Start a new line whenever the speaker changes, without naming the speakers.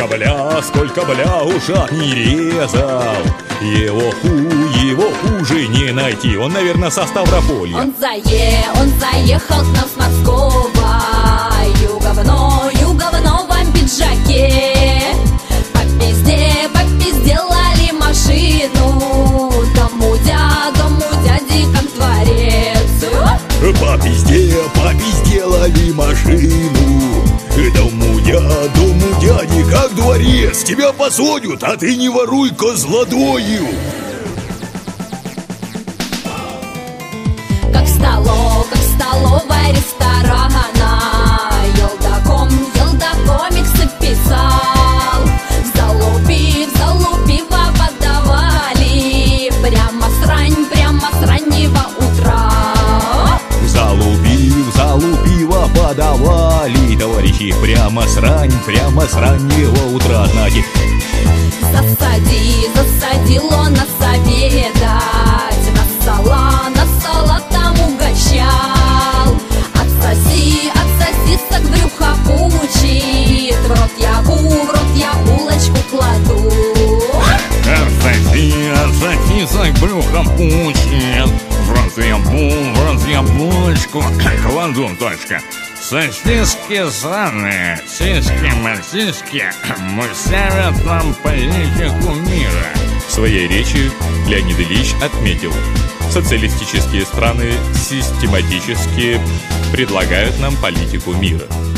сколько бля ушах не резал. Его хуже не найти. Он, наверное, со Ставрополья.
Он заехал к нам с морского юга в новом пиджаке. Попизделали машину тому дяди контворец.
Попизделали машину дому дяди как дворец. Тебя посадят, а ты не воруй козлодою.
Как в столовой ресторана Елда комиксы писал. В залу пива подавали прямо с раннего утра.
В залу пива подавали, товарищи, прямо с раннего утра, знаете.
Засадил он нас обедать, на салат там угощал. От сосисок брюхо пучит, в рот я булочку кладу.
От сосисок брюхо пучит, в рот я булочку кладу, точка. Сосиски сраные, сиськи-масиськи мусявят нам политику мира.
В своей речи Леонид Ильич отметил: социалистические страны систематически предлагают нам политику мира.